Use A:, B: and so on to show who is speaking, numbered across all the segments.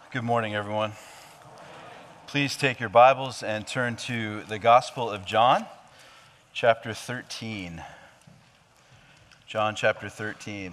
A: Good morning, everyone. Please take your Bibles and turn to the Gospel of John, chapter 13. John chapter 13.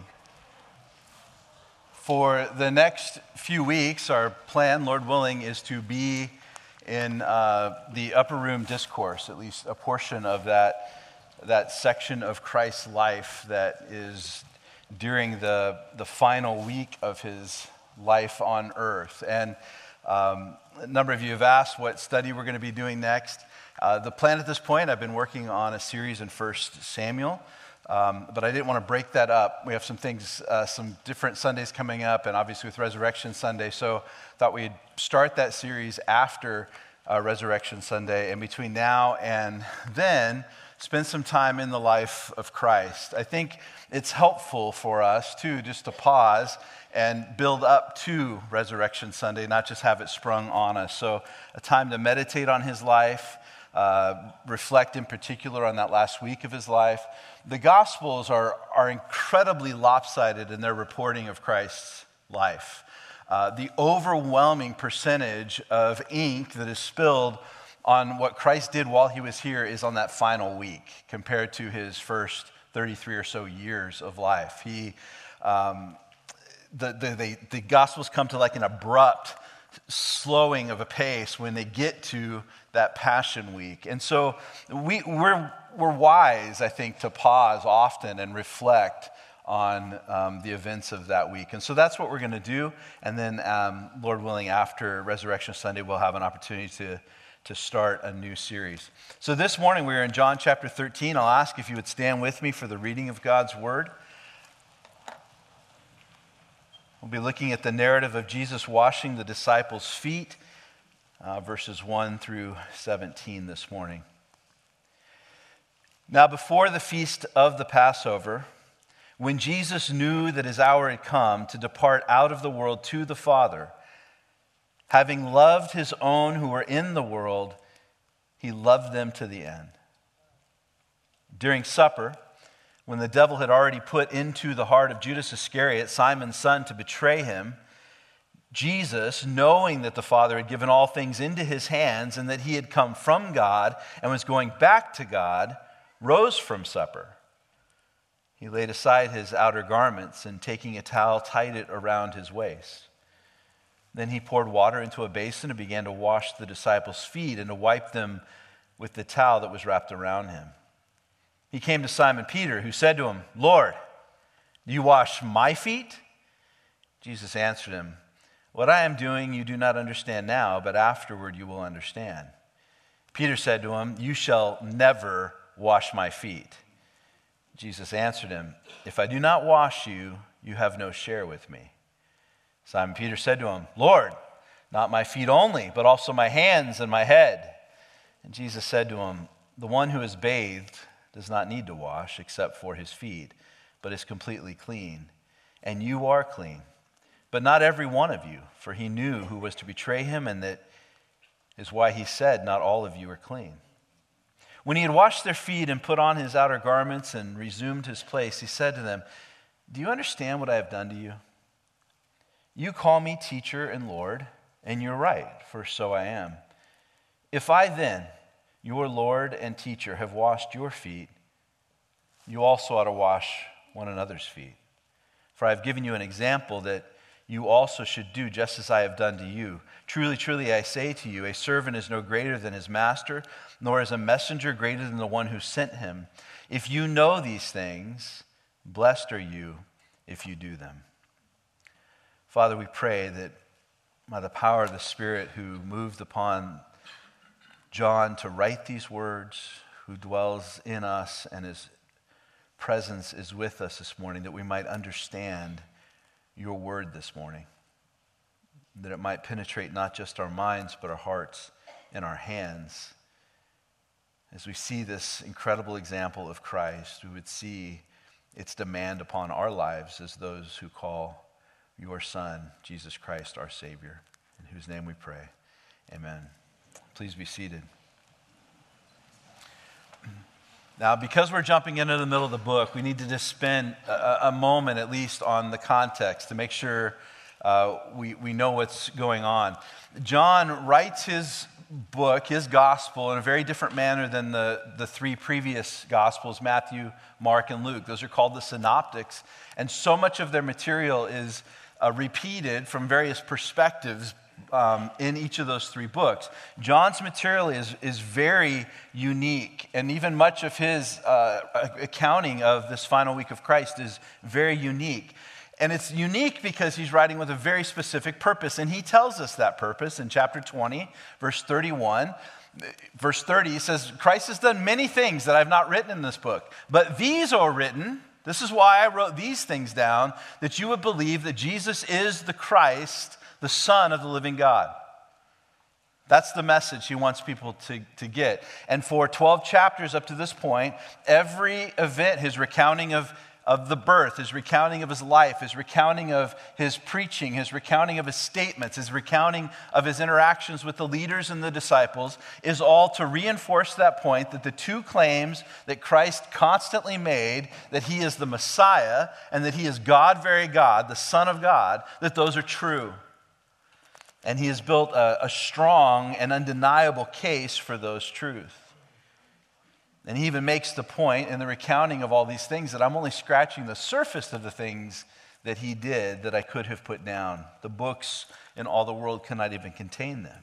A: For the next few weeks, our plan, Lord willing, is to be in the upper room discourse, at least a portion of that section of Christ's life that is during the final week of his life on earth. And a number of you have asked what study we're going to be doing next. The plan at this point, I've been working on a series in 1 Samuel, but I didn't want to break that up. We have some things, some different Sundays coming up, and obviously with Resurrection Sunday, so thought we'd start that series after Resurrection Sunday, and between now and then, spend some time in the life of Christ. I think it's helpful for us, too, just to pause and build up to Resurrection Sunday, not just have it sprung on us. So a time to meditate on his life, reflect in particular on that last week of his life. The Gospels are incredibly lopsided in their reporting of Christ's life. The overwhelming percentage of ink that is spilled on what Christ did while he was here is on that final week compared to his first 33 or so years of life. The Gospels come to like an abrupt slowing of a pace when they get to that Passion Week. And so we're wise, I think, to pause often and reflect on the events of that week. And so that's what we're going to do. And then, Lord willing, after Resurrection Sunday, we'll have an opportunity to start a new series. So this morning we're in John chapter 13. I'll ask if you would stand with me for the reading of God's Word. We'll be looking at the narrative of Jesus washing the disciples' feet, verses 1 through 17 this morning. Now before the feast of the Passover, when Jesus knew that his hour had come to depart out of the world to the Father, having loved his own who were in the world, he loved them to the end. During supper, when the devil had already put into the heart of Judas Iscariot, Simon's son, to betray him, Jesus, knowing that the Father had given all things into his hands and that he had come from God and was going back to God, rose from supper. He laid aside his outer garments and, taking a towel, tied it around his waist. Then he poured water into a basin and began to wash the disciples' feet and to wipe them with the towel that was wrapped around him. He came to Simon Peter, who said to him, "Lord, do you wash my feet?" Jesus answered him, "What I am doing you do not understand now, but afterward you will understand." Peter said to him, "You shall never wash my feet." Jesus answered him, "If I do not wash you, you have no share with me." Simon Peter said to him, "Lord, not my feet only, but also my hands and my head." And Jesus said to him, "The one who is bathed does not need to wash except for his feet, but is completely clean. And you are clean, but not every one of you, for he knew who was to betray him, and that is why he said, not all of you are clean." When he had washed their feet and put on his outer garments and resumed his place, he said to them, "Do you understand what I have done to you? You call me teacher and Lord, and you're right, for so I am. If I then, your Lord and teacher, have washed your feet, you also ought to wash one another's feet. For I have given you an example that you also should do just as I have done to you. Truly, truly, I say to you, a servant is no greater than his master, nor is a messenger greater than the one who sent him. If you know these things, blessed are you if you do them." Father, we pray that by the power of the Spirit who moved upon John to write these words, who dwells in us and his presence is with us this morning, that we might understand your word this morning, that it might penetrate not just our minds, but our hearts and our hands. As we see this incredible example of Christ, we would see its demand upon our lives as those who call your Son, Jesus Christ, our Savior, in whose name we pray. Amen. Please be seated. Now, because we're jumping into the middle of the book, we need to just spend a moment at least on the context to make sure we know what's going on. John writes his book, his gospel, in a very different manner than the three previous gospels, Matthew, Mark, and Luke. Those are called the synoptics. And so much of their material is repeated from various perspectives in each of those three books. John's material is very unique, and even much of his accounting of this final week of Christ is very unique. And it's unique because he's writing with a very specific purpose, and he tells us that purpose in chapter 20, verse 31. Verse 30, he says, Christ has done many things that I've not written in this book, but these are written. This is why I wrote these things down, that you would believe that Jesus is the Christ, the Son of the living God. That's the message he wants people to get. And for 12 chapters up to this point, every event, his recounting of the birth, his recounting of his life, his recounting of his preaching, his recounting of his statements, his recounting of his interactions with the leaders and the disciples, is all to reinforce that point that the two claims that Christ constantly made, that he is the Messiah and that he is God, very God, the Son of God, that those are true. And he has built a strong and undeniable case for those truths. And he even makes the point in the recounting of all these things that I'm only scratching the surface of the things that he did that I could have put down. The books in all the world cannot even contain them.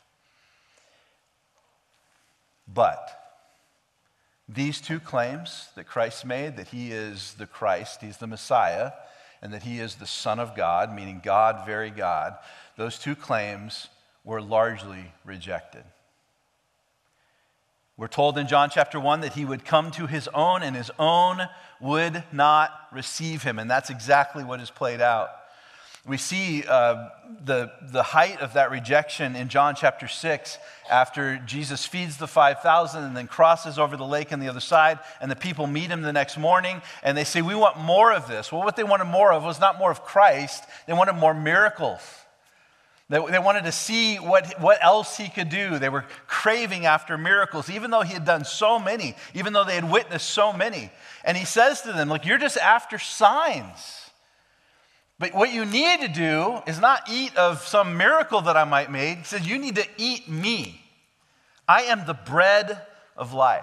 A: But these two claims that Christ made, that he is the Christ, he's the Messiah, and that he is the Son of God, meaning God, very God, those two claims were largely rejected. We're told in John chapter 1 that he would come to his own and his own would not receive him. And that's exactly what is played out. We see the height of that rejection in John chapter 6 after Jesus feeds the 5,000 and then crosses over the lake on the other side, and the people meet him the next morning and they say, we want more of this. Well, what they wanted more of was not more of Christ. They wanted more miracles. They wanted to see what else he could do. They were craving after miracles, even though he had done so many, even though they had witnessed so many. And he says to them, look, you're just after signs. But what you need to do is not eat of some miracle that I might make. He says, you need to eat me. I am the bread of life.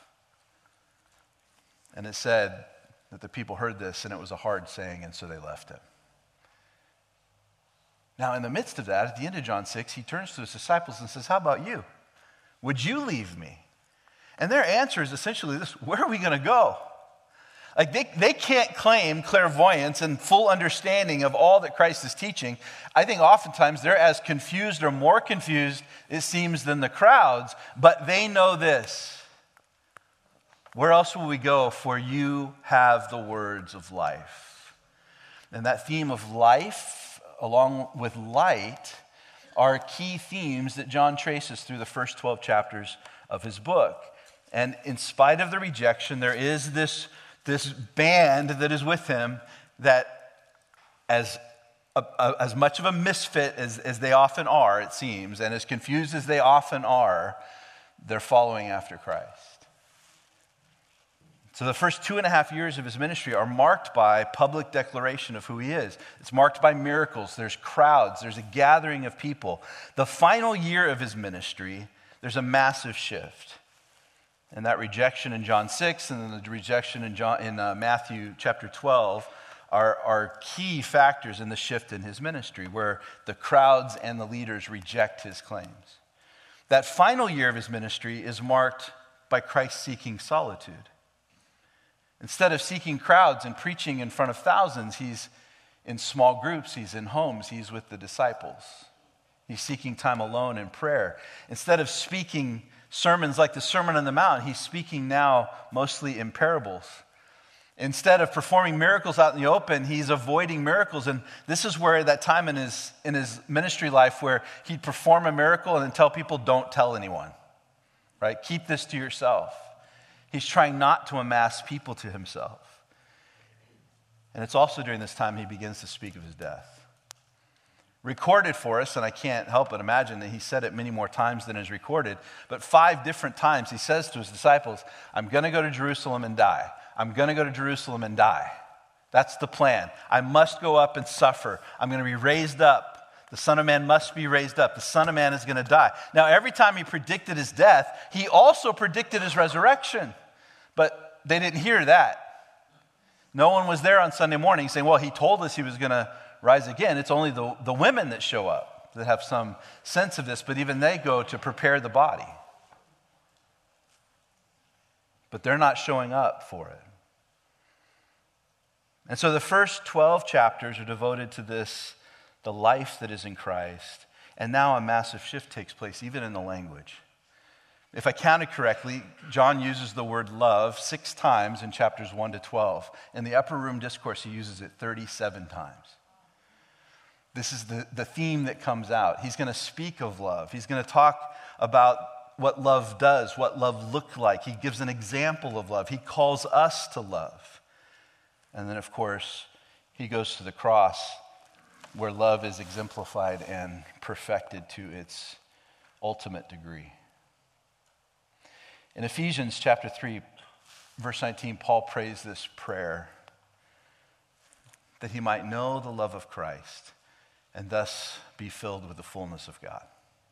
A: And it said that the people heard this, and it was a hard saying, and so they left him. Now, in the midst of that, at the end of John 6, he turns to his disciples and says, how about you? Would you leave me? And their answer is essentially this: where are we going to go? Like they can't claim clairvoyance and full understanding of all that Christ is teaching. I think oftentimes they're as confused or more confused, it seems, than the crowds, but they know this: where else will we go? For you have the words of life. And that theme of life, along with light, are key themes that John traces through the first 12 chapters of his book. And in spite of the rejection, there is this band that is with him that, as much of a misfit as they often are, it seems, and as confused as they often are, they're following after Christ. So the first 2.5 years of his ministry are marked by public declaration of who he is. It's marked by miracles. There's crowds. There's a gathering of people. The final year of his ministry, there's a massive shift. And that rejection in John 6 and then the rejection in Matthew chapter 12 are key factors in the shift in his ministry, where the crowds and the leaders reject his claims. That final year of his ministry is marked by Christ seeking solitude. Instead of seeking crowds and preaching in front of thousands, he's in small groups, he's in homes, he's with the disciples. He's seeking time alone in prayer. Instead of speaking sermons like the Sermon on the Mount, he's speaking now mostly in parables. Instead of performing miracles out in the open, he's avoiding miracles. And this is where that time in his ministry life where he'd perform a miracle and then tell people, don't tell anyone, right? Keep this to yourself. He's trying not to amass people to himself. And it's also during this time he begins to speak of his death. Recorded for us, and I can't help but imagine that he said it many more times than is recorded, but 5 different times he says to his disciples, I'm going to go to Jerusalem and die. I'm going to go to Jerusalem and die. That's the plan. I must go up and suffer. I'm going to be raised up. The Son of Man must be raised up. The Son of Man is going to die. Now, every time he predicted his death, he also predicted his resurrection. But they didn't hear that. No one was there on Sunday morning saying, well, he told us he was going to rise again. It's only the women that show up that have some sense of this, but even they go to prepare the body. But they're not showing up for it. And so the first 12 chapters are devoted to this, the life that is in Christ. And now a massive shift takes place, even in the language. If I counted correctly, John uses the word love 6 times in chapters 1 to 12. In the upper room discourse, he uses it 37 times. This is the theme that comes out. He's going to speak of love. He's going to talk about what love does, what love looked like. He gives an example of love. He calls us to love. And then, of course, he goes to the cross where love is exemplified and perfected to its ultimate degree. In Ephesians chapter 3, verse 19, Paul prays this prayer that he might know the love of Christ and thus be filled with the fullness of God.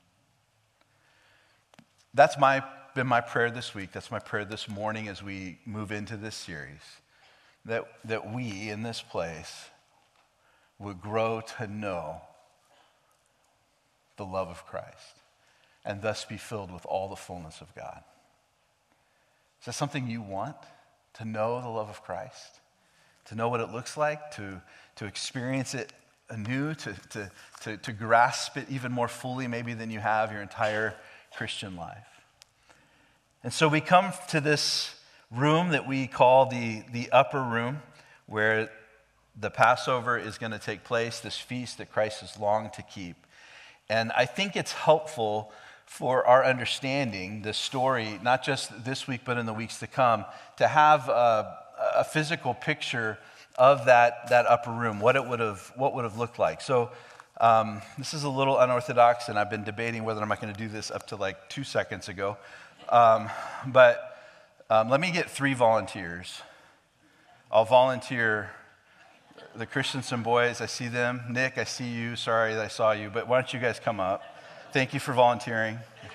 A: That's been my prayer this week. That's my prayer this morning as we move into this series, that we in this place would grow to know the love of Christ and thus be filled with all the fullness of God. Is that something you want? To know the love of Christ? To know what it looks like? To experience it anew? To grasp it even more fully maybe than you have your entire Christian life? And so we come to this room that we call the upper room, where the Passover is going to take place, this feast that Christ has longed to keep. And I think it's helpful for our understanding the story, not just this week, but in the weeks to come, to have a physical picture of that upper room, what would have looked like. So this is a little unorthodox, and I've been debating whether I'm not going to do this up to like 2 seconds ago. But let me get 3 volunteers. I'll volunteer the Christensen boys. I see them. Nick, I see you. Sorry that I saw you, but why don't you guys come up? Thank you for volunteering.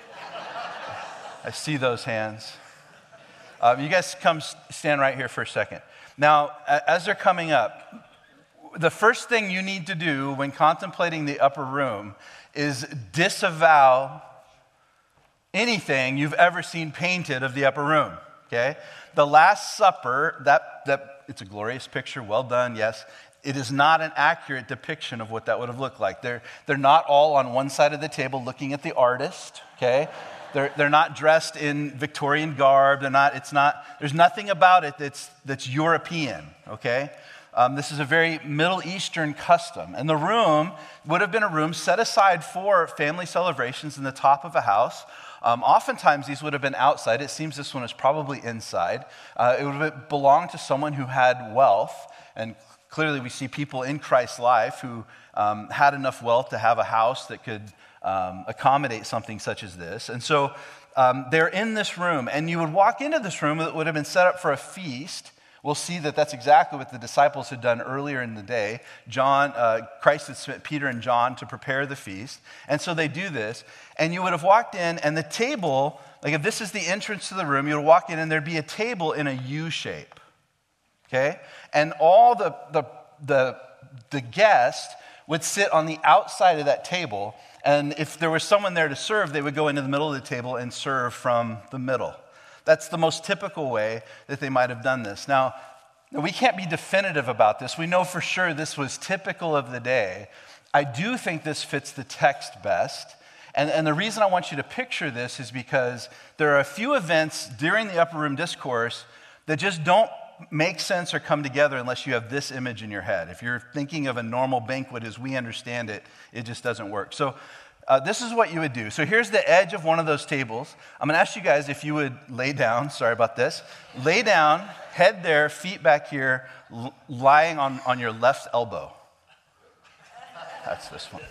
A: I see those hands. You guys come stand right here for a second. Now, as they're coming up, the first thing you need to do when contemplating the upper room is disavow anything you've ever seen painted of the upper room, okay? The Last Supper, that it's a glorious picture, well done, yes. It is not an accurate depiction of what that would have looked like. They're not all on one side of the table looking at the artist, okay? They're not dressed in Victorian garb. There's nothing about it that's European, okay? This is a very Middle Eastern custom. And the room would have been a room set aside for family celebrations in the top of a house. Oftentimes, these would have been outside. It seems this one is probably inside. It would have belonged to someone who had wealth. And clearly, we see people in Christ's life who had enough wealth to have a house that could accommodate something such as this. And so they're in this room. And you would walk into this room that would have been set up for a feast. We'll see that that's exactly what the disciples had done earlier in the day. Christ had sent Peter and John to prepare the feast. And so they do this. And you would have walked in, and the table, like if this is the entrance to the room, you would walk in, and there'd be a table in a U shape. Okay? And all the guests would sit on the outside of that table. And if there was someone there to serve, they would go into the middle of the table and serve from the middle. That's the most typical way that they might have done this. Now, we can't be definitive about this. We know for sure this was typical of the day. I do think this fits the text best. And the reason I want you to picture this is because there are a few events during the upper room discourse that just don't make sense or come together unless you have this image in your head. If you're thinking of a normal banquet as we understand it, it just doesn't work. So this is what you would do. So here's the edge of one of those tables. I'm going to ask you guys if you would lay down. Sorry about this. Lay down, head there, feet back here, lying on your left elbow. That's this one.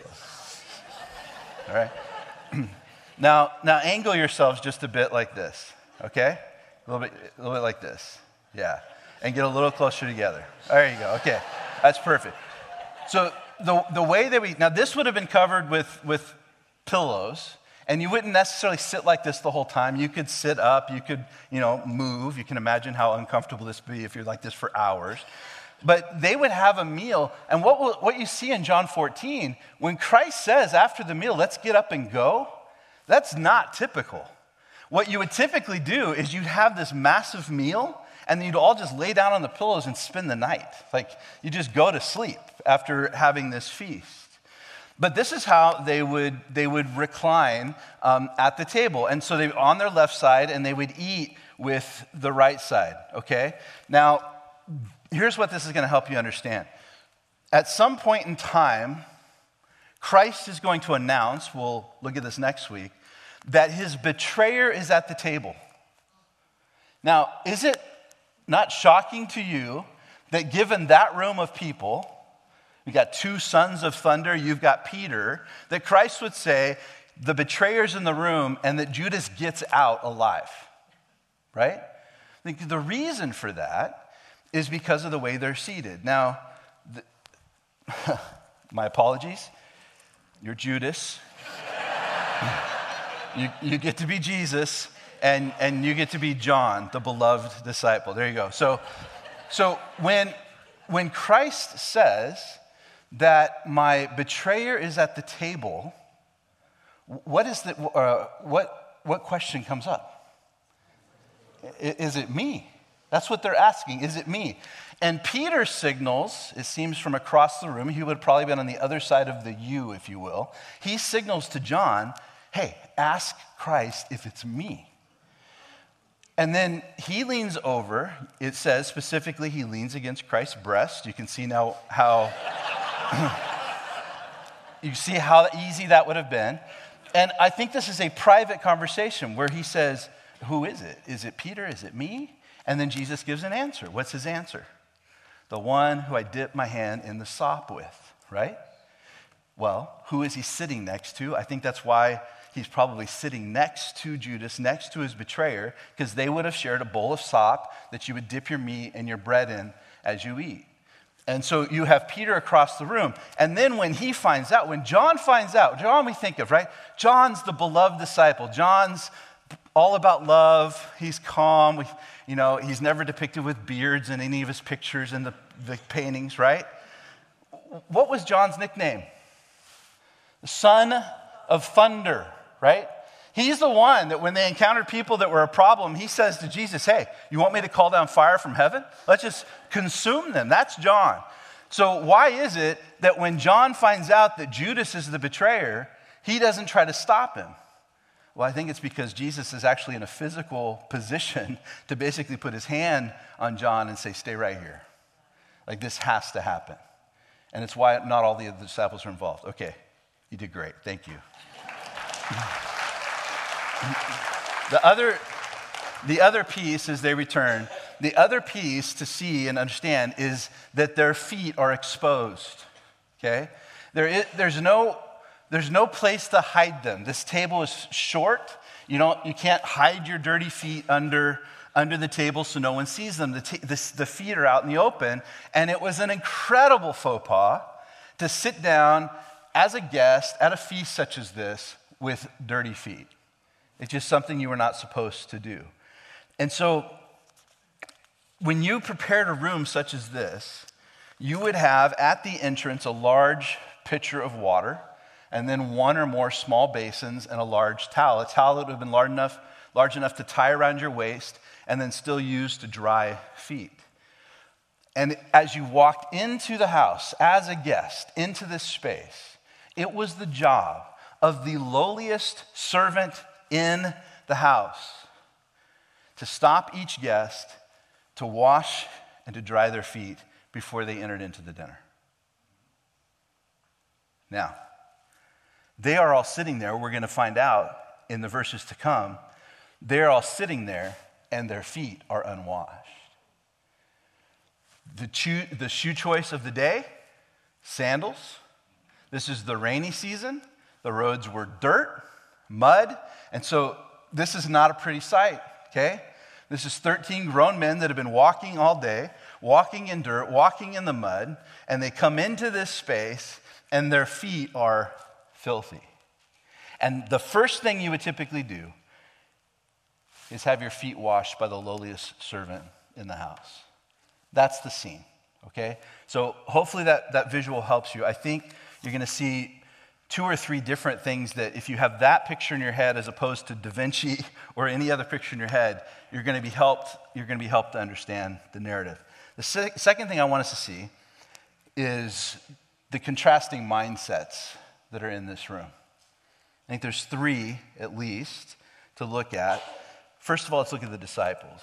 A: All right. Now angle yourselves just a bit like this. Okay? A little bit like this. Yeah. and get a little closer together. There you go. Okay, that's perfect. So the way that now this would have been covered with pillows, and you wouldn't necessarily sit like this the whole time. You could sit up, you could, move. You can imagine how uncomfortable this would be if you're like this for hours. But they would have a meal, and what you see in John 14, when Christ says after the meal, let's get up and go, that's not typical. What you would typically do is you'd have this massive meal, and you'd all just lay down on the pillows and spend the night. Like, you just go to sleep after having this feast. But this is how they would recline at the table. And so they on their left side, and they would eat with the right side, okay? Now, here's what this is going to help you understand. At some point in time, Christ is going to announce, we'll look at this next week, that his betrayer is at the table. Now, is it not shocking to you that given that room of people, you got two sons of thunder, you've got Peter, that Christ would say, the betrayer's in the room, and that Judas gets out alive, right? The reason for that is because of the way they're seated. Now, my apologies, you're Judas. You get to be Jesus, and you get to be John, the beloved disciple. There you go. So when Christ says that my betrayer is at the table, what question comes up? Is it me? That's what they're asking. Is it me? And Peter signals, it seems from across the room, he would have probably been on the other side of the U, if you will. He signals to John, hey, ask Christ if it's me. And then he leans over. It says specifically he leans against Christ's breast. You can see now how you see how easy that would have been. And I think this is a private conversation where he says, who is it? Is it Peter? Is it me? And then Jesus gives an answer. What's his answer? The one who I dip my hand in the sop with, right? Well, who is he sitting next to? I think that's why he's probably sitting next to Judas, next to his betrayer, because they would have shared a bowl of sop that you would dip your meat and your bread in as you eat. And so you have Peter across the room. And then when he finds out, when John finds out, John we think of, right? John's the beloved disciple. John's all about love. He's calm. He's never depicted with beards in any of his pictures in the paintings, right? What was John's nickname? The Son of Thunder, right? He's the one that when they encountered people that were a problem, he says to Jesus, hey, you want me to call down fire from heaven? Let's just consume them. That's John. So why is it that when John finds out that Judas is the betrayer, he doesn't try to stop him? Well, I think it's because Jesus is actually in a physical position to basically put his hand on John and say, stay right here. Like, this has to happen. And it's why not all the other disciples are involved. Okay, you did great. Thank you. The other piece as they return, the other piece to see and understand is that their feet are exposed, okay? There's no place to hide them. This table is short. You can't hide your dirty feet under the table so no one sees them. The feet are out in the open, and it was an incredible faux pas to sit down as a guest at a feast such as this with dirty feet. It's just something you were not supposed to do. And so when you prepared a room such as this, you would have at the entrance a large pitcher of water, and then one or more small basins and a large towel. A towel that would have been large enough to tie around your waist and then still use to dry feet. And as you walked into the house as a guest, into this space, it was the job of the lowliest servant in the house to stop each guest, to wash and to dry their feet before they entered into the dinner. Now, they are all sitting there. We're going to find out in the verses to come. They're all sitting there, and their feet are unwashed. The shoe choice of the day, sandals. This is the rainy season. The roads were dirt, mud, and so this is not a pretty sight, okay? This is 13 grown men that have been walking all day, walking in dirt, walking in the mud, and they come into this space and their feet are filthy. And the first thing you would typically do is have your feet washed by the lowliest servant in the house. That's the scene, okay? So hopefully that visual helps you. I think you're going to see 2 or 3 different things that if you have that picture in your head as opposed to Da Vinci or any other picture in your head, you're going to be helped to understand the narrative. The second thing I want us to see is the contrasting mindsets that are in this room. I think there's 3 at least to look at. First of all, let's look at the disciples.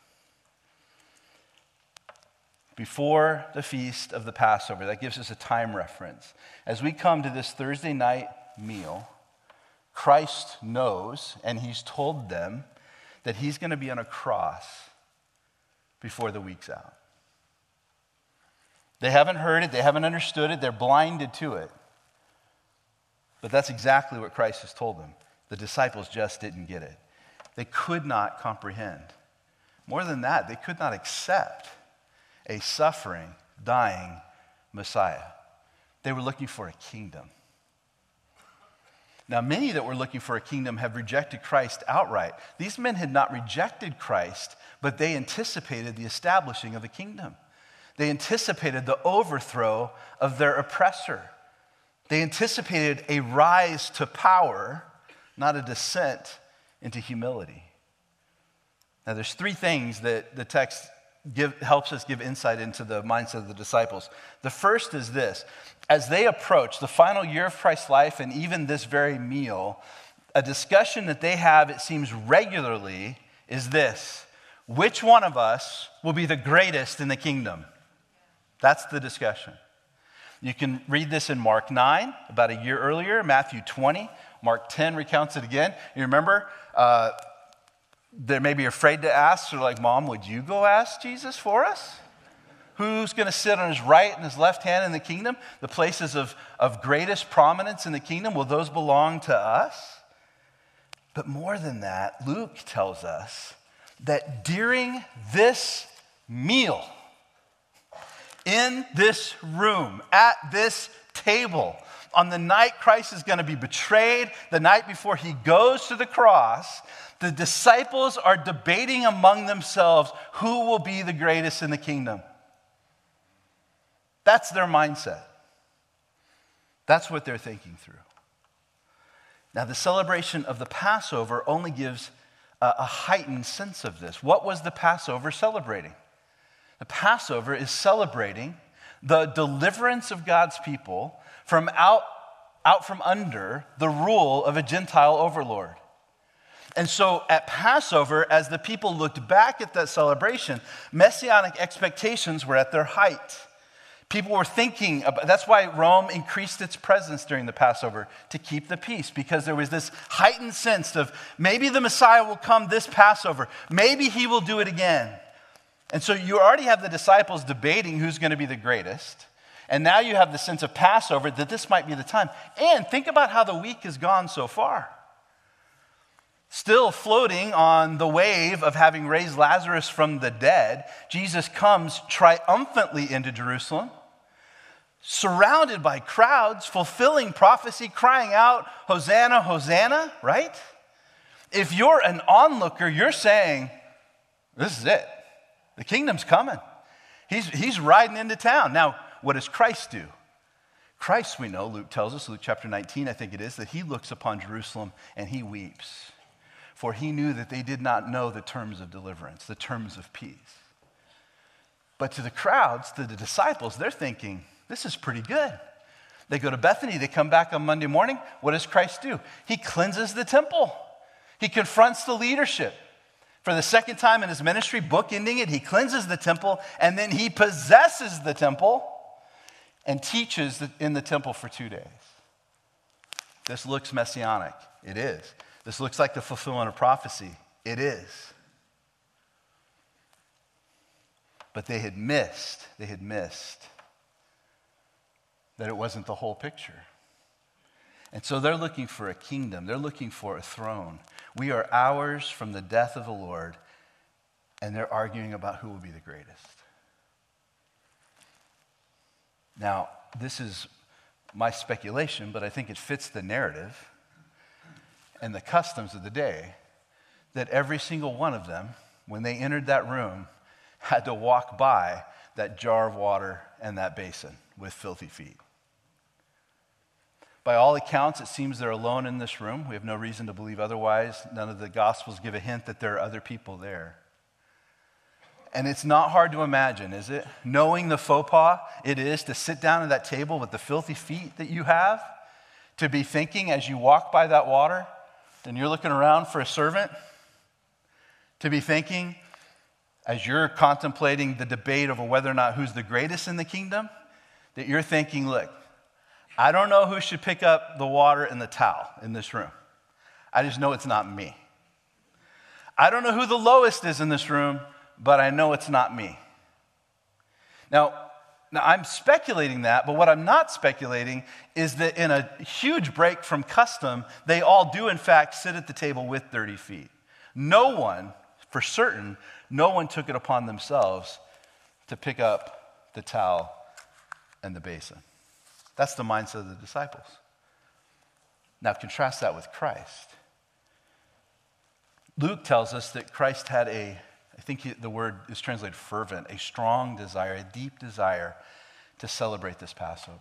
A: Before the feast of the Passover, that gives us a time reference. As we come to this Thursday night meal, Christ knows, and he's told them, that he's going to be on a cross before the week's out. They haven't heard it, they haven't understood it, they're blinded to it. But that's exactly what Christ has told them. The disciples just didn't get it. They could not comprehend. More than that, they could not accept a suffering, dying Messiah. They were looking for a kingdom. Now, many that were looking for a kingdom have rejected Christ outright. These men had not rejected Christ, but they anticipated the establishing of a kingdom. They anticipated the overthrow of their oppressor. They anticipated a rise to power, not a descent into humility. Now, there's 3 things that the text helps us give insight into the mindset of the disciples. The first is this: as they approach the final year of Christ's life and even this very meal, a discussion that they have, it seems regularly, is this: which one of us will be the greatest in the kingdom? That's the discussion. You can read this in Mark 9, about a year earlier, Matthew 20, Mark 10 recounts it again. You remember, they may be afraid to ask. They're like, Mom, would you go ask Jesus for us? Who's going to sit on his right and his left hand in the kingdom? The places of greatest prominence in the kingdom, will those belong to us? But more than that, Luke tells us that during this meal, in this room, at this table, on the night Christ is going to be betrayed, the night before he goes to the cross, the disciples are debating among themselves who will be the greatest in the kingdom. That's their mindset. That's what they're thinking through. Now, the celebration of the Passover only gives a heightened sense of this. What was the Passover celebrating? The Passover is celebrating the deliverance of God's people from out from under the rule of a Gentile overlord. And so at Passover, as the people looked back at that celebration, messianic expectations were at their height. People were thinking about, that's why Rome increased its presence during the Passover, to keep the peace, because there was this heightened sense of maybe the Messiah will come this Passover. Maybe he will do it again. And so you already have the disciples debating who's going to be the greatest. And now you have the sense of Passover that this might be the time. And think about how the week has gone so far. Still floating on the wave of having raised Lazarus from the dead, Jesus comes triumphantly into Jerusalem, surrounded by crowds, fulfilling prophecy, crying out, Hosanna, Hosanna, right? If you're an onlooker, you're saying, this is it. The kingdom's coming. He's riding into town. Now, what does Christ do? Christ, we know, Luke tells us, Luke chapter 19, I think it is, that he looks upon Jerusalem and he weeps. For he knew that they did not know the terms of deliverance, the terms of peace. But to the crowds, to the disciples, they're thinking, this is pretty good. They go to Bethany, they come back on Monday morning. What does Christ do? He cleanses the temple. He confronts the leadership. For the second time in his ministry, bookending it, he cleanses the temple, and then he possesses the temple and teaches in the temple for 2 days. This looks messianic. It is. This looks like the fulfillment of prophecy. It is. But they had missed that it wasn't the whole picture. And so they're looking for a kingdom. They're looking for a throne. We are hours from the death of the Lord, and they're arguing about who will be the greatest. Now, this is my speculation, but I think it fits the narrative and the customs of the day that every single one of them, when they entered that room, had to walk by that jar of water and that basin with filthy feet. By all accounts, it seems they're alone in this room. We have no reason to believe otherwise. None of the Gospels give a hint that there are other people there. And it's not hard to imagine, is it? Knowing the faux pas it is to sit down at that table with the filthy feet that you have, to be thinking as you walk by that water and you're looking around for a servant, to be thinking as you're contemplating the debate over whether or not who's the greatest in the kingdom, that you're thinking, look, I don't know who should pick up the water and the towel in this room. I just know it's not me. I don't know who the lowest is in this room, but I know it's not me. Now, I'm speculating that, but what I'm not speculating is that in a huge break from custom, they all do in fact sit at the table with dirty feet. No one, for certain, no one took it upon themselves to pick up the towel and the basin. That's the mindset of the disciples. Now contrast that with Christ. Luke tells us that Christ had I think the word is translated fervent, a strong desire, a deep desire to celebrate this Passover.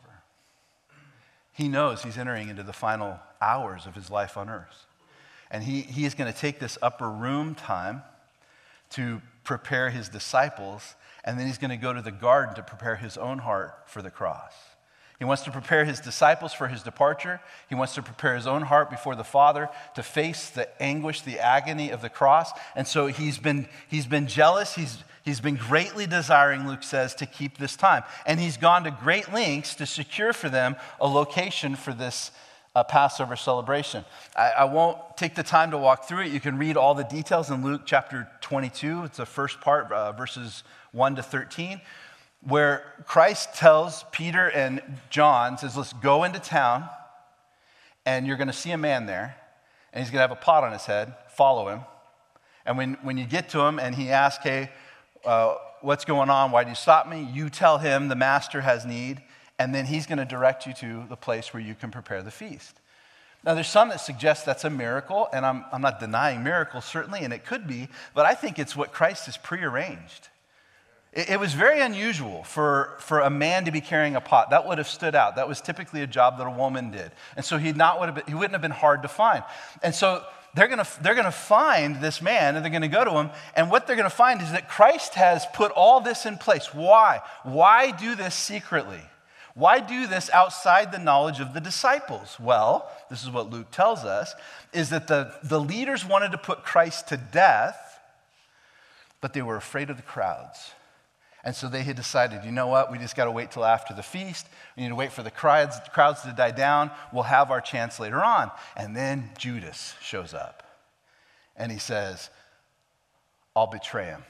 A: He knows he's entering into the final hours of his life on earth. And he is going to take this upper room time to prepare his disciples, and then he's going to go to the garden to prepare his own heart for the cross. He wants to prepare his disciples for his departure. He wants to prepare his own heart before the Father to face the anguish, the agony of the cross. And so he's been jealous. He's been greatly desiring, Luke says, to keep this time. And he's gone to great lengths to secure for them a location for this Passover celebration. I won't take the time to walk through it. You can read all the details in Luke chapter 22. It's the first part, verses 1 to 13. Where Christ tells Peter and John, says, let's go into town, and you're going to see a man there, and he's going to have a pot on his head. Follow him. And when you get to him and he asks, hey, what's going on? Why do you stop me? You tell him the master has need, and then he's going to direct you to the place where you can prepare the feast. Now, there's some that suggest that's a miracle, and I'm not denying miracles, certainly, and it could be, but I think it's what Christ has prearranged. It was very unusual for a man to be carrying a pot. That would have stood out. That was typically a job that a woman did. And so he wouldn't have been hard to find. And so they're going to find this man, and they're going to go to him. And what they're going to find is that Christ has put all this in place. Why? Why do this secretly? Why do this outside the knowledge of the disciples? Well, this is what Luke tells us, is that the leaders wanted to put Christ to death, but they were afraid of the crowds. And so they had decided, you know what, we just got to wait till after the feast. We need to wait for the crowds to die down. We'll have our chance later on. And then Judas shows up. And he says, I'll betray him.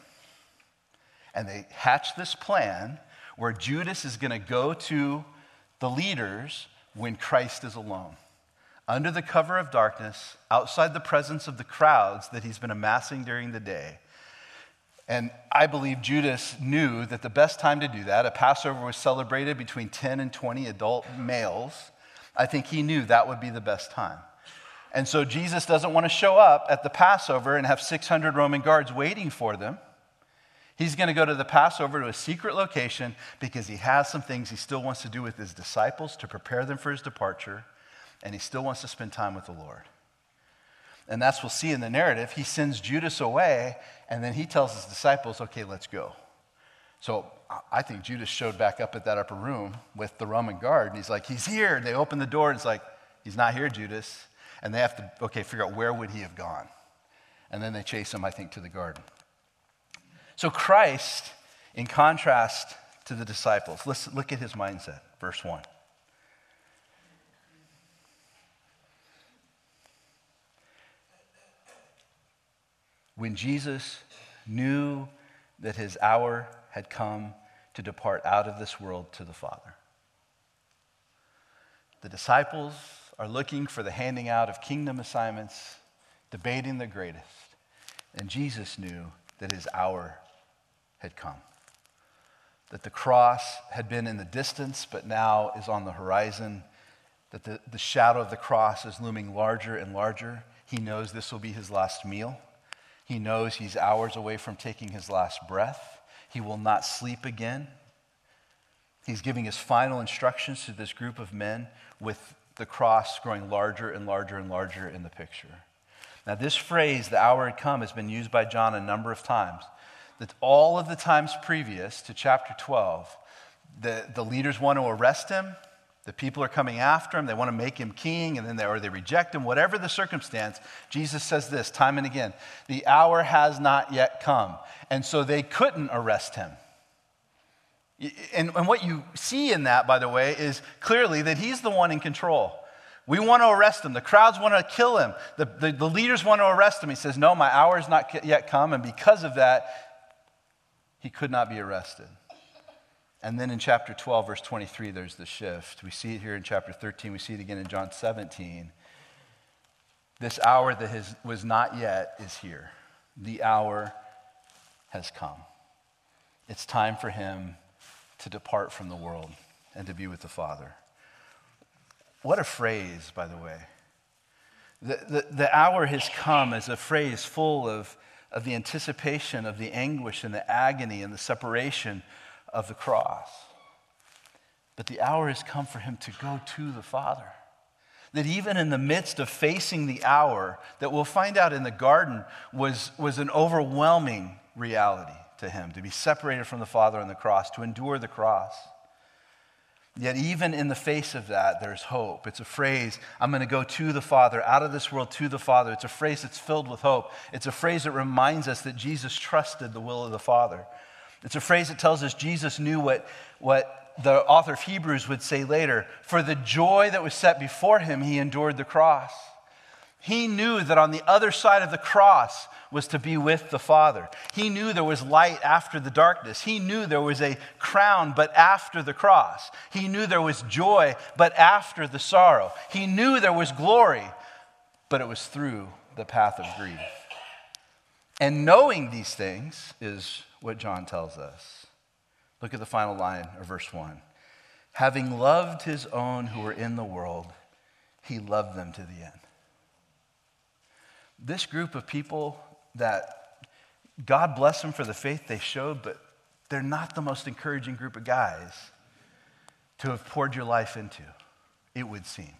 A: And they hatch this plan where Judas is going to go to the leaders when Christ is alone. Under the cover of darkness, outside the presence of the crowds that he's been amassing during the day. And I believe Judas knew that the best time to do that, a Passover was celebrated between 10 and 20 adult males. I think he knew that would be the best time. And so Jesus doesn't want to show up at the Passover and have 600 Roman guards waiting for them. He's going to go to the Passover to a secret location because he has some things he still wants to do with his disciples to prepare them for his departure, and he still wants to spend time with the Lord. And that's what we'll see in the narrative. He sends Judas away, and then he tells his disciples, okay, let's go. So I think Judas showed back up at that upper room with the Roman guard, and he's like, he's here. And they open the door, and it's like, he's not here, Judas. And they have to, figure out where would he have gone. And then they chase him, I think, to the garden. So Christ, in contrast to the disciples, let's look at his mindset. Verse 1. When Jesus knew that his hour had come to depart out of this world to the Father. The disciples are looking for the handing out of kingdom assignments, debating the greatest. And Jesus knew that his hour had come. That the cross had been in the distance, but now is on the horizon. That the shadow of the cross is looming larger and larger. He knows this will be his last meal. He knows he's hours away from taking his last breath. He will not sleep again. He's giving his final instructions to this group of men with the cross growing larger and larger and larger in the picture. Now, this phrase, the hour had come, has been used by John a number of times. That all of the times previous to chapter 12, the leaders want to arrest him. The people are coming after him. They want to make him king, and then they reject him. Whatever the circumstance, Jesus says this time and again, the hour has not yet come. And so they couldn't arrest him. And what you see in that, by the way, is clearly that he's the one in control. We want to arrest him. The crowds want to kill him. The leaders want to arrest him. He says, no, my hour has not yet come. And because of that, he could not be arrested. And then in chapter 12, verse 23, there's the shift. We see it here in chapter 13. We see it again in John 17. This hour that was not yet is here. The hour has come. It's time for him to depart from the world and to be with the Father. What a phrase, by the way. The hour has come is a phrase full of the anticipation of the anguish and the agony and the separation of the cross. But the hour has come for him to go to the Father. That even in the midst of facing the hour, that we'll find out in the garden was an overwhelming reality to him, to be separated from the Father on the cross, to endure the cross. Yet even in the face of that, there's hope. It's a phrase, I'm going to go to the Father, out of this world to the Father. It's a phrase that's filled with hope. It's a phrase that reminds us that Jesus trusted the will of the Father. It's a phrase that tells us Jesus knew what the author of Hebrews would say later. For the joy that was set before him, he endured the cross. He knew that on the other side of the cross was to be with the Father. He knew there was light after the darkness. He knew there was a crown, but after the cross. He knew there was joy, but after the sorrow. He knew there was glory, but it was through the path of grief. And knowing these things is what John tells us. Look at the final line of verse 1. Having loved his own who were in the world, he loved them to the end. This group of people that God bless them for the faith they showed, but they're not the most encouraging group of guys to have poured your life into, it would seem.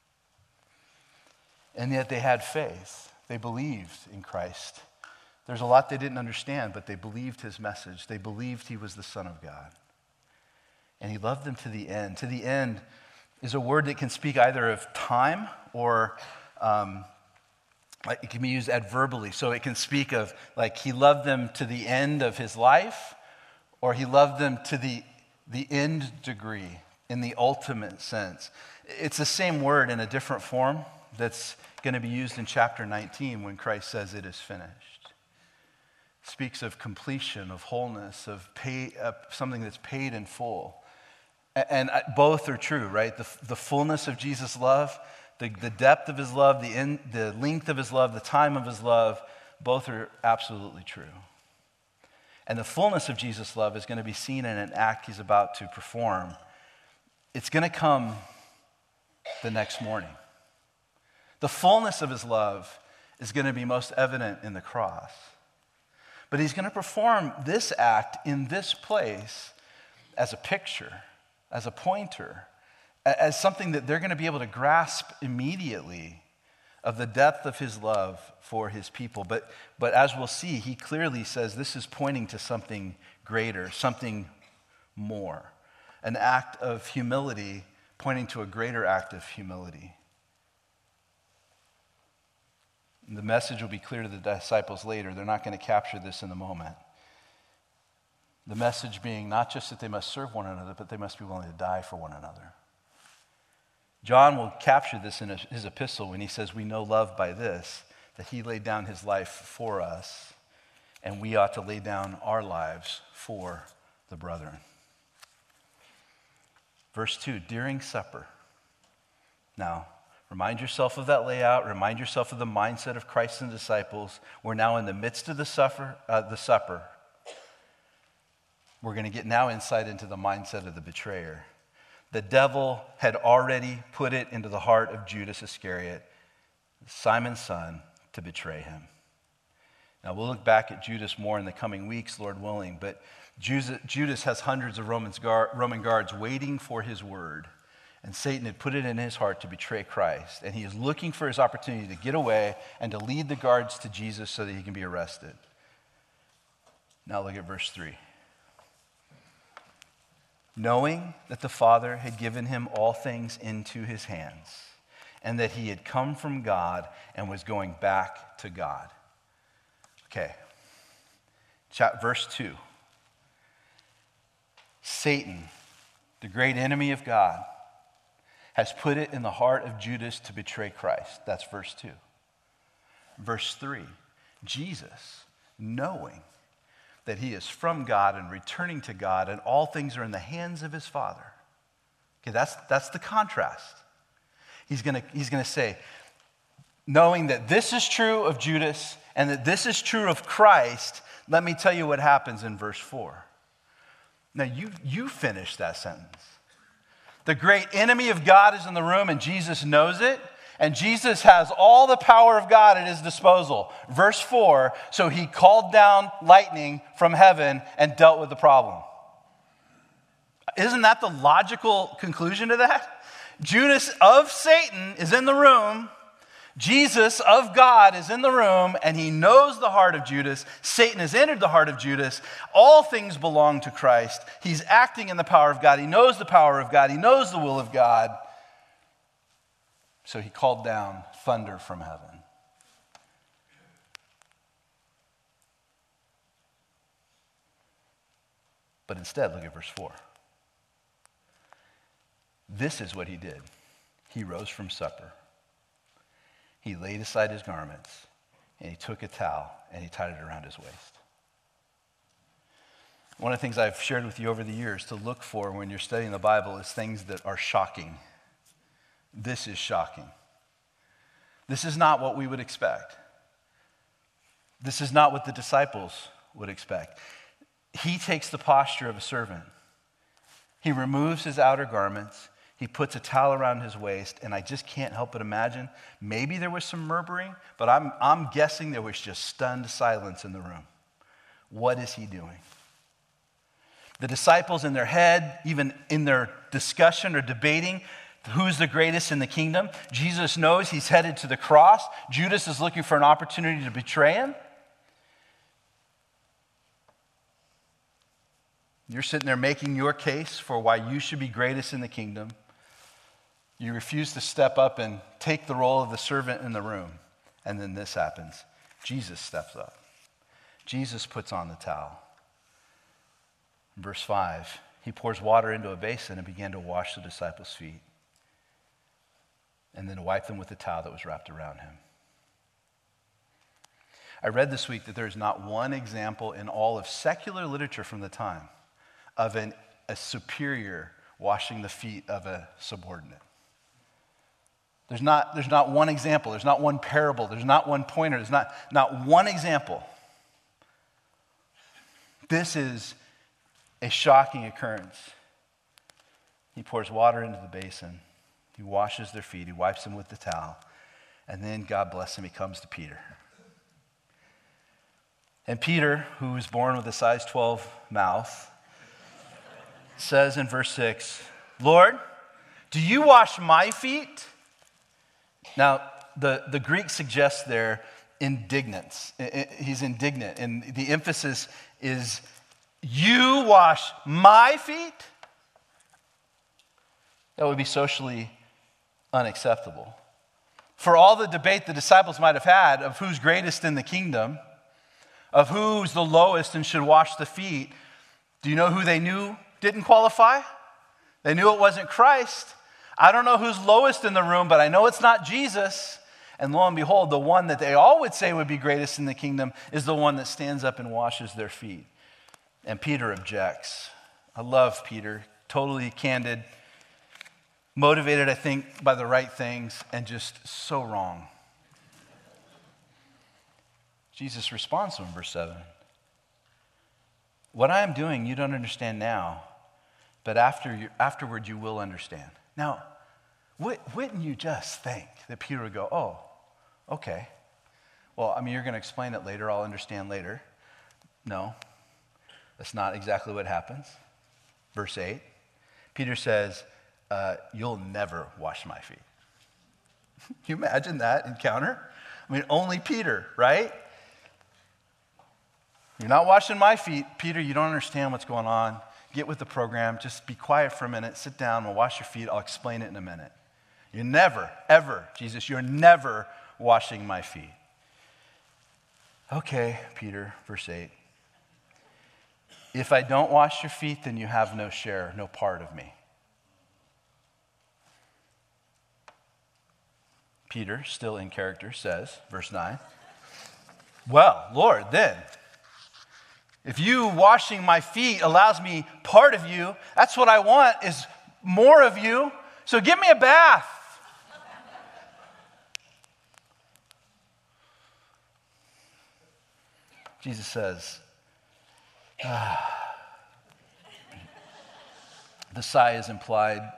A: And yet they had faith. They believed in Christ. There's a lot they didn't understand, but they believed his message. They believed he was the Son of God. And he loved them to the end. To the end is a word that can speak either of time or it can be used adverbially. So it can speak of like he loved them to the end of his life, or he loved them to the end degree in the ultimate sense. It's the same word in a different form that's going to be used in chapter 19 when Christ says it is finished. It speaks of completion, of wholeness, of something that's paid in full. And both are true, right? The fullness of Jesus' love, the depth of his love, the length of his love, the time of his love, both are absolutely true. And the fullness of Jesus' love is going to be seen in an act he's about to perform. It's going to come the next morning. The fullness of his love is going to be most evident in the cross. But he's going to perform this act in this place as a picture, as a pointer, as something that they're going to be able to grasp immediately of the depth of his love for his people. But as we'll see, he clearly says this is pointing to something greater, something more. An act of humility pointing to a greater act of humility. The message will be clear to the disciples later. They're not going to capture this in the moment. The message being not just that they must serve one another, but they must be willing to die for one another. John will capture this in his epistle when he says, we know love by this, that he laid down his life for us, and we ought to lay down our lives for the brethren. Verse 2, during supper. Now, Remind yourself of that layout. Remind yourself of the mindset of Christ and disciples. We're now in the midst of the supper. We're going to get now insight into the mindset of the betrayer. The devil had already put it into the heart of Judas Iscariot, Simon's son, to betray him. Now, we'll look back at Judas more in the coming weeks, Lord willing, but Judas has hundreds of Roman guards waiting for his word. And Satan had put it in his heart to betray Christ. And he is looking for his opportunity to get away and to lead the guards to Jesus so that he can be arrested. Now look at verse 3. Knowing that the Father had given him all things into his hands, and that he had come from God and was going back to God. Okay. Verse 2. Satan, the great enemy of God, has put it in the heart of Judas to betray Christ. That's verse 2. Verse 3, Jesus, knowing that he is from God and returning to God, and all things are in the hands of his Father. Okay, that's the contrast. He's gonna say, knowing that this is true of Judas and that this is true of Christ, let me tell you what happens in verse 4. Now, you finish that sentence. The great enemy of God is in the room, and Jesus knows it. And Jesus has all the power of God at his disposal. Verse 4, so he called down lightning from heaven and dealt with the problem. Isn't that the logical conclusion to that? Judas of Satan is in the room. Jesus of God is in the room, and he knows the heart of Judas. Satan has entered the heart of Judas. All things belong to Christ. He's acting in the power of God. He knows the power of God. He knows the will of God. So he called down thunder from heaven. But instead, look at verse 4. This is what he did. He rose from supper. He laid aside his garments, and he took a towel, and he tied it around his waist. One of the things I've shared with you over the years to look for when you're studying the Bible is things that are shocking. This is shocking. This is not what we would expect. This is not what the disciples would expect. He takes the posture of a servant. He removes his outer garments. He puts a towel around his waist, and I just can't help but imagine, maybe there was some murmuring, but I'm guessing there was just stunned silence in the room. What is he doing? The disciples in their head, even in their discussion or debating, who's the greatest in the kingdom? Jesus knows he's headed to the cross. Judas is looking for an opportunity to betray him. You're sitting there making your case for why you should be greatest in the kingdom. You refuse to step up and take the role of the servant in the room. And then this happens. Jesus steps up. Jesus puts on the towel. In verse 5, he pours water into a basin and began to wash the disciples' feet, and then to wipe them with the towel that was wrapped around him. I read this week that there is not one example in all of secular literature from the time of a superior washing the feet of a subordinate. There's not one example. There's not one parable. There's not one pointer. There's not one example. This is a shocking occurrence. He pours water into the basin. He washes their feet. He wipes them with the towel. And then, God bless him, he comes to Peter. And Peter, who was born with a size 12 mouth, says in verse 6, Lord, do you wash my feet? Now, the Greek suggests there indignance. He's indignant. And the emphasis is, you wash my feet? That would be socially unacceptable. For all the debate the disciples might have had of who's greatest in the kingdom, of who's the lowest and should wash the feet, do you know who they knew didn't qualify? They knew it wasn't Christ. I don't know who's lowest in the room, but I know it's not Jesus. And lo and behold, the one that they all would say would be greatest in the kingdom is the one that stands up and washes their feet. And Peter objects. I love Peter, totally candid. motivated, I think, by the right things, and just so wrong. Jesus responds to him, verse 7. What I am doing, you don't understand now, but afterward you will understand. Now, wouldn't you just think that Peter would go, oh, okay. Well, I mean, you're going to explain it later. I'll understand later. No, that's not exactly what happens. Verse 8, Peter says, you'll never wash my feet. Can you imagine that encounter? I mean, only Peter, right? You're not washing my feet. Peter, you don't understand what's going on. Get with the program. Just be quiet for a minute. Sit down. We'll wash your feet. I'll explain it in a minute. You're never, ever, Jesus, you're never washing my feet. Okay, Peter, verse 8. If I don't wash your feet, then you have no share, no part of me. Peter, still in character, says, verse 9, well, Lord, then, if you washing my feet allows me part of you, that's what I want is more of you. So give me a bath. Jesus says, the sigh is implied.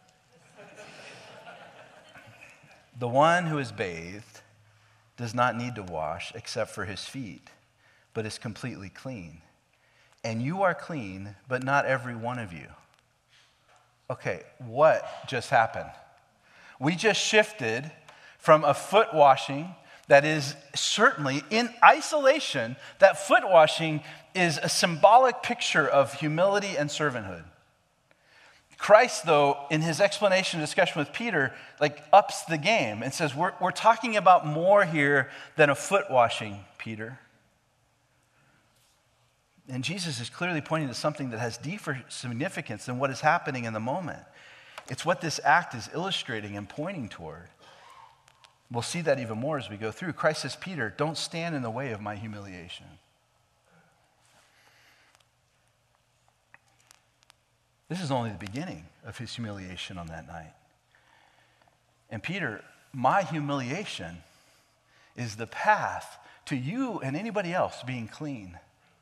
A: The one who is bathed does not need to wash except for his feet, but is completely clean. And you are clean, but not every one of you. Okay, what just happened? We just shifted from a foot washing that is certainly in isolation. That foot washing is a symbolic picture of humility and servanthood. Christ, though, in his explanation and discussion with Peter, ups the game and says, we're talking about more here than a foot washing, Peter. And Jesus is clearly pointing to something that has deeper significance than what is happening in the moment. It's what this act is illustrating and pointing toward. We'll see that even more as we go through. Christ says, Peter, don't stand in the way of my humiliation. This is only the beginning of his humiliation on that night. And Peter, my humiliation is the path to you and anybody else being clean.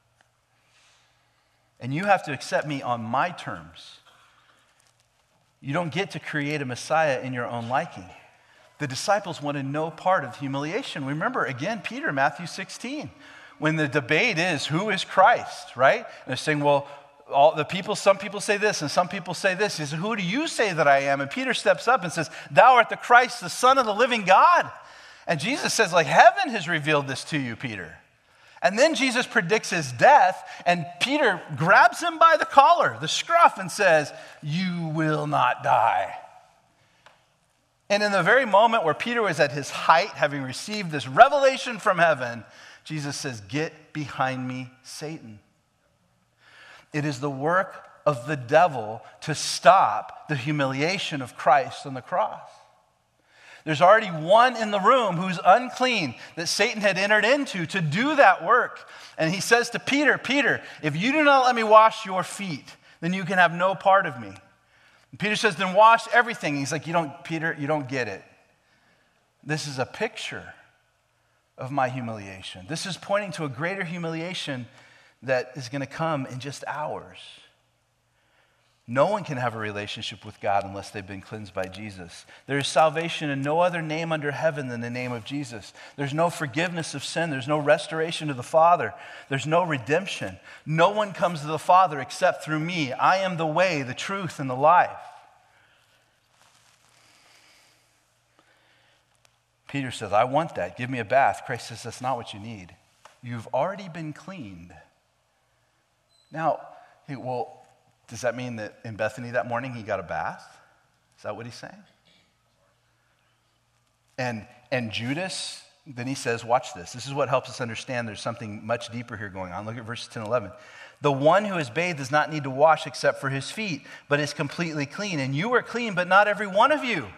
A: And you have to accept me on my terms. You don't get to create a Messiah in your own liking. The disciples wanted no part of humiliation. Remember, again, Peter, Matthew 16, when the debate is, who is Christ, right? And they're saying, well, some people say this and some people say this. He says, who do you say that I am? And Peter steps up and says, thou art the Christ, the Son of the living God. And Jesus says, heaven has revealed this to you, Peter. And then Jesus predicts his death, and Peter grabs him by the collar, the scruff, and says, you will not die. And in the very moment where Peter was at his height, having received this revelation from heaven, Jesus says, get behind me, Satan. It is the work of the devil to stop the humiliation of Christ on the cross. There's already one in the room who's unclean that Satan had entered into to do that work. And he says to Peter, Peter, if you do not let me wash your feet, then you can have no part of me. And Peter says, then wash everything. He's like, Peter, you don't get it. This is a picture of my humiliation. This is pointing to a greater humiliation that is going to come in just hours. No one can have a relationship with God unless they've been cleansed by Jesus. There is salvation in no other name under heaven than the name of Jesus. There's no forgiveness of sin. There's no restoration to the Father. There's no redemption. No one comes to the Father except through me. I am the way, the truth, and the life. Peter says, I want that. Give me a bath. Christ says, that's not what you need. You've already been cleaned. Now, does that mean that in Bethany that morning he got a bath? Is that what he's saying? And Judas, then he says, watch this. This is what helps us understand there's something much deeper here going on. Look at verses 10 and 11. The one who is bathed does not need to wash except for his feet, but is completely clean. And you are clean, but not every one of you.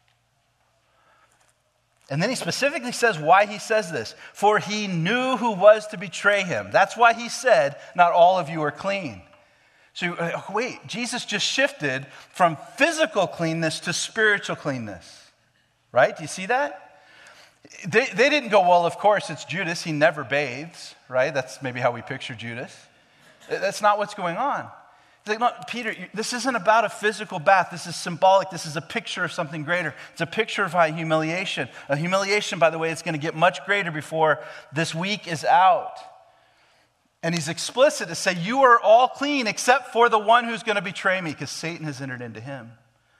A: And then he specifically says why he says this. For he knew who was to betray him. That's why he said, not all of you are clean. So wait, Jesus just shifted from physical cleanness to spiritual cleanness, right? Do you see that? They didn't go, well, of course, it's Judas. He never bathes, right? That's maybe how we picture Judas. That's not what's going on. He's like, no, Peter, this isn't about a physical bath. This is symbolic. This is a picture of something greater. It's a picture of a humiliation. A humiliation, by the way, it's going to get much greater before this week is out. And he's explicit to say, you are all clean except for the one who's going to betray me, because Satan has entered into him.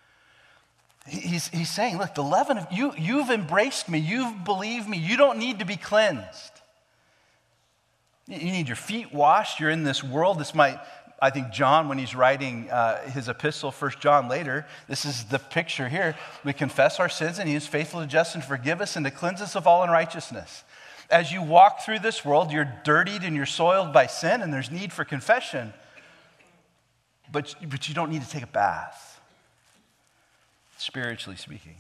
A: He's saying, look, the leaven of you've embraced me. You've believed me. You don't need to be cleansed. You need your feet washed. You're in this world. This might, I think John, when he's writing his epistle, 1 John later, this is the picture here. We confess our sins, and he is faithful and just and forgive us and to cleanse us of all unrighteousness. As you walk through this world, you're dirtied and you're soiled by sin, and there's need for confession. But you don't need to take a bath, spiritually speaking.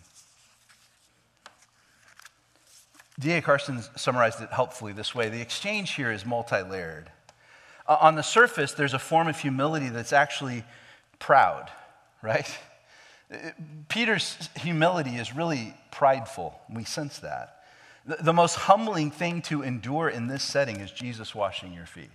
A: D.A. Carson summarized it helpfully this way. The exchange here is multi-layered. On the surface, there's a form of humility that's actually proud, right? Peter's humility is really prideful. We sense that. The most humbling thing to endure in this setting is Jesus washing your feet.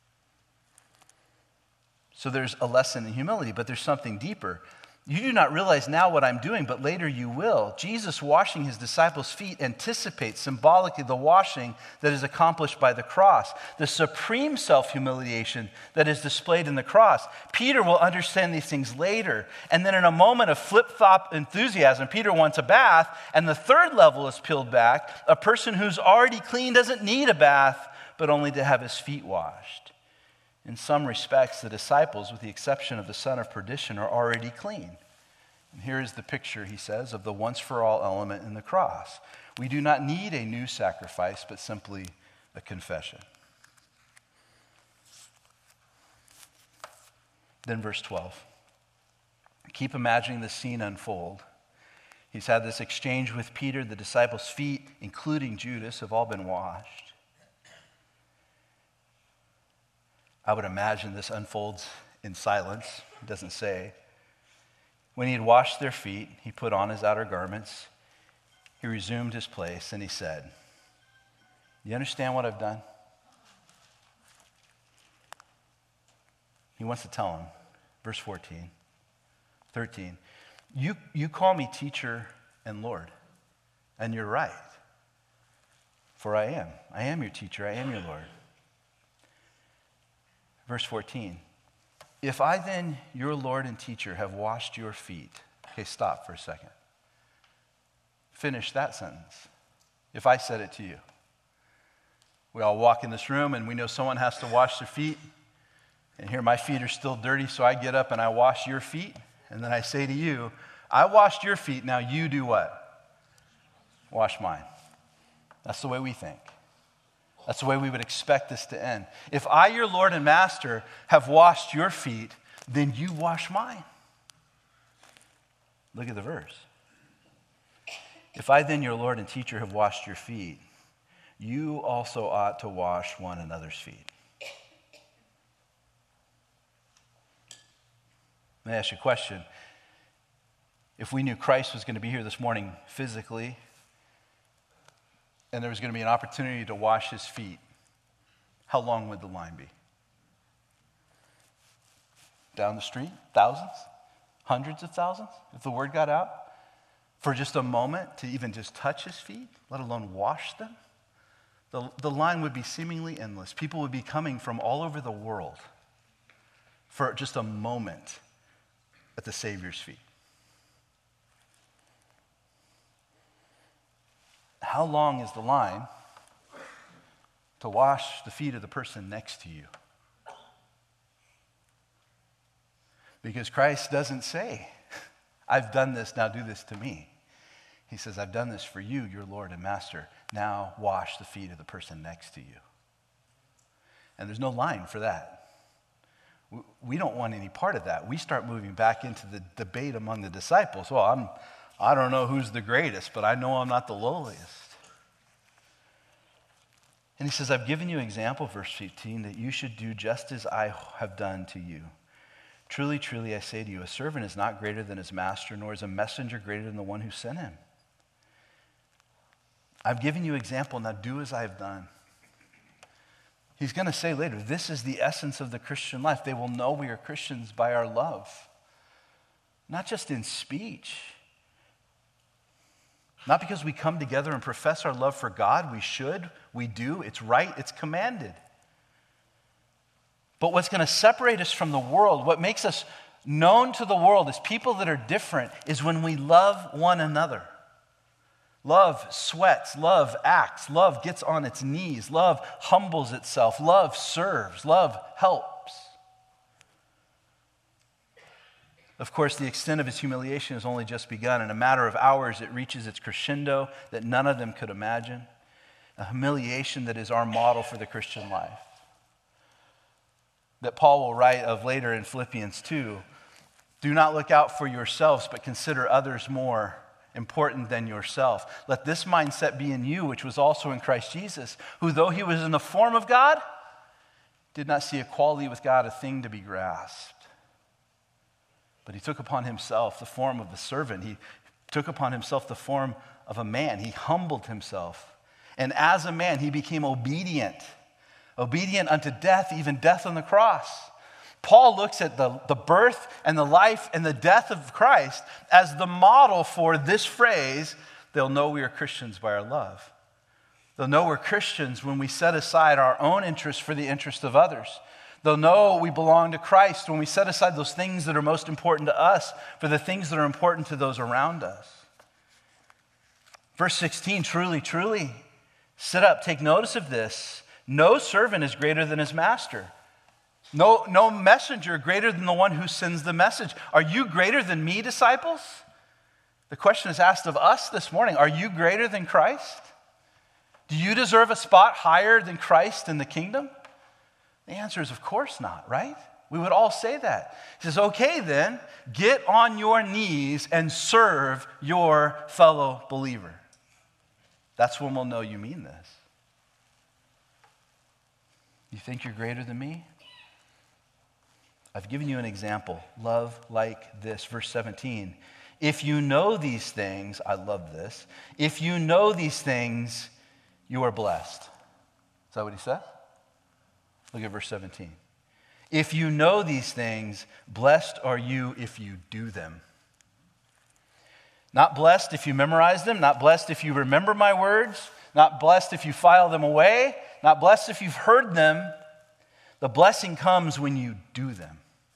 A: So there's a lesson in humility, but there's something deeper. You do not realize now what I'm doing, but later you will. Jesus washing his disciples' feet anticipates symbolically the washing that is accomplished by the cross, the supreme self-humiliation that is displayed in the cross. Peter will understand these things later, and then in a moment of flip-flop enthusiasm, Peter wants a bath, and the third level is peeled back. A person who's already clean doesn't need a bath, but only to have his feet washed. In some respects, the disciples, with the exception of the son of perdition, are already clean. And here is the picture, he says, of the once-for-all element in the cross. We do not need a new sacrifice, but simply a confession. Then verse 12. Keep imagining the scene unfold. He's had this exchange with Peter. The disciples' feet, including Judas, have all been washed. I would imagine this unfolds in silence. It doesn't say. When he had washed their feet, he put on his outer garments. He resumed his place, and he said, "You understand what I've done?" He wants to tell him. Verse 13. You call me teacher and Lord, and you're right. For I am. I am your teacher. I am your Lord. Verse 14, if I then, your Lord and teacher, have washed your feet. Okay, stop for a second. Finish that sentence. If I said it to you. We all walk in this room and we know someone has to wash their feet. And here my feet are still dirty, so I get up and I wash your feet. And then I say to you, I washed your feet, now you do what? Wash mine. That's the way we think. That's the way we would expect this to end. If I, your Lord and Master, have washed your feet, then you wash mine. Look at the verse. If I then, your Lord and teacher, have washed your feet, you also ought to wash one another's feet. Let me ask you a question. If we knew Christ was going to be here this morning physically, and there was going to be an opportunity to wash his feet, how long would the line be? Down the street? Thousands? Hundreds of thousands? If the word got out? For just a moment to even just touch his feet, let alone wash them? The line would be seemingly endless. People would be coming from all over the world for just a moment at the Savior's feet. How long is the line to wash the feet of the person next to you? Because Christ doesn't say, I've done this, now do this to me. He says, I've done this for you, your Lord and Master. Now wash the feet of the person next to you. And there's no line for that. We don't want any part of that. We start moving back into the debate among the disciples. Well, I don't know who's the greatest, but I know I'm not the lowliest. And he says, I've given you an example, verse 15, that you should do just as I have done to you. Truly, truly, I say to you, a servant is not greater than his master, nor is a messenger greater than the one who sent him. I've given you example, now do as I have done. He's going to say later, this is the essence of the Christian life. They will know we are Christians by our love. Not just in speech. Not because we come together and profess our love for God. We should, we do, it's right, it's commanded. But what's going to separate us from the world, what makes us known to the world as people that are different, is when we love one another. Love sweats, love acts, love gets on its knees, love humbles itself, love serves, love helps. Of course, the extent of his humiliation has only just begun. In a matter of hours, it reaches its crescendo that none of them could imagine. A humiliation that is our model for the Christian life. That Paul will write of later in Philippians 2. Do not look out for yourselves, but consider others more important than yourself. Let this mindset be in you, which was also in Christ Jesus, who though he was in the form of God, did not see equality with God a thing to be grasped. But he took upon himself the form of a servant. He took upon himself the form of a man. He humbled himself. And as a man, he became obedient unto death, even death on the cross. Paul looks at the birth and the life and the death of Christ as the model for this phrase, they'll know we are Christians by our love. They'll know we're Christians when we set aside our own interests for the interest of others. They'll know we belong to Christ when we set aside those things that are most important to us for the things that are important to those around us. Verse 16, truly, truly, sit up, take notice of this. No servant is greater than his master. No messenger greater than the one who sends the message. Are you greater than me, disciples? The question is asked of us this morning. Are you greater than Christ? Do you deserve a spot higher than Christ in the kingdom? The answer is of course not, right? We would all say that. He says, okay then, get on your knees and serve your fellow believer. That's when we'll know you mean this. You think you're greater than me? I've given you an example. Love like this. Verse 17. If you know these things, I love this. If you know these things, you are blessed. Is that what he said? Look at verse 17. If you know these things, blessed are you if you do them. Not blessed if you memorize them, not blessed if you remember my words, not blessed if you file them away, not blessed if you've heard them. The blessing comes when you do them.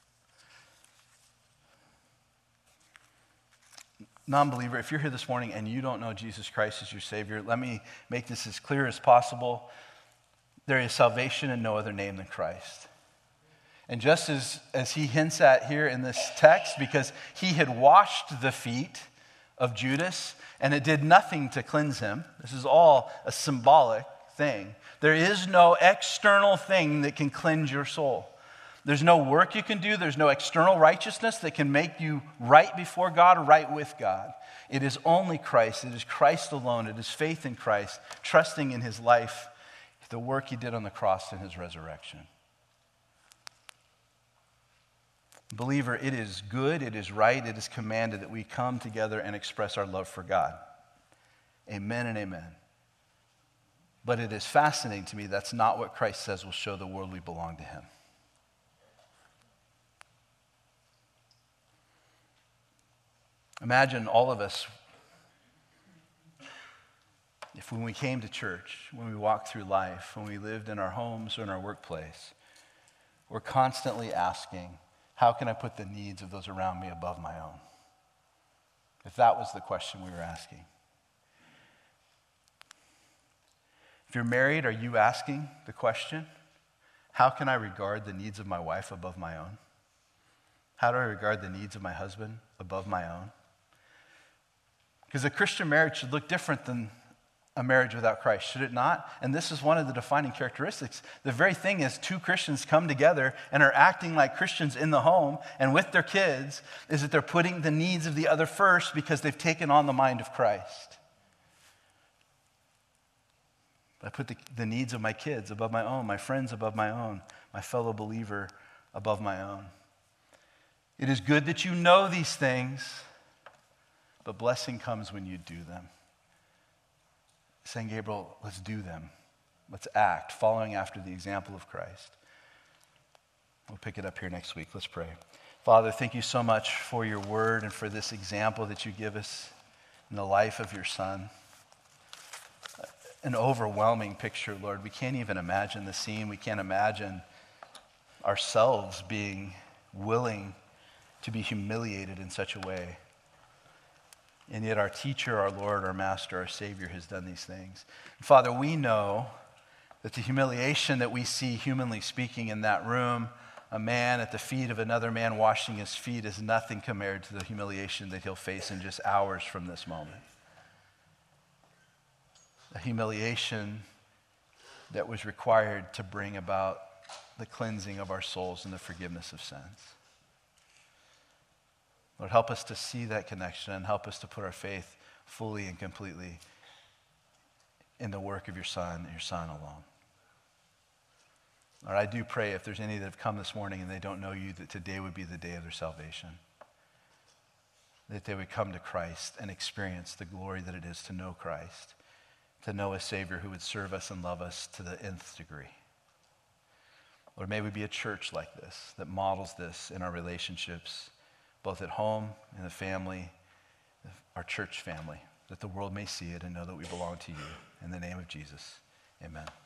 A: Non-believer, if you're here this morning and you don't know Jesus Christ as your Savior, let me make this as clear as possible. There is salvation in no other name than Christ. And just as he hints at here in this text, because he had washed the feet of Judas and it did nothing to cleanse him. This is all a symbolic thing. There is no external thing that can cleanse your soul. There's no work you can do. There's no external righteousness that can make you right before God, right with God. It is only Christ. It is Christ alone. It is faith in Christ, trusting in his life, the work he did on the cross and his resurrection. Believer, it is good, it is right, it is commanded that we come together and express our love for God. Amen and amen. But it is fascinating to me that's not what Christ says will show the world we belong to him. Imagine all of us, if when we came to church, when we walked through life, when we lived in our homes or in our workplace, we're constantly asking, how can I put the needs of those around me above my own? If that was the question we were asking. If you're married, are you asking the question, how can I regard the needs of my wife above my own? How do I regard the needs of my husband above my own? Because a Christian marriage should look different than a marriage without Christ, should it not? And this is one of the defining characteristics. The very thing is two Christians come together and are acting like Christians in the home and with their kids is that they're putting the needs of the other first because they've taken on the mind of Christ. I put the needs of my kids above my own, my friends above my own, my fellow believer above my own. It is good that you know these things, but blessing comes when you do them. Saying, Gabriel, let's do them. Let's act, following after the example of Christ. We'll pick it up here next week. Let's pray. Father, thank you so much for your word and for this example that you give us in the life of your Son. An overwhelming picture, Lord. We can't even imagine the scene. We can't imagine ourselves being willing to be humiliated in such a way. And yet our teacher, our Lord, our Master, our Savior has done these things. Father, we know that the humiliation that we see, humanly speaking, in that room, a man at the feet of another man washing his feet, is nothing compared to the humiliation that he'll face in just hours from this moment. A humiliation that was required to bring about the cleansing of our souls and the forgiveness of sins. Lord, help us to see that connection and help us to put our faith fully and completely in the work of your Son and your Son alone. Lord, I do pray if there's any that have come this morning and they don't know you, that today would be the day of their salvation. That they would come to Christ and experience the glory that it is to know Christ, to know a Savior who would serve us and love us to the nth degree. Lord, may we be a church like this, that models this in our relationships, both at home, in the family, our church family, that the world may see it and know that we belong to you. In the name of Jesus, amen.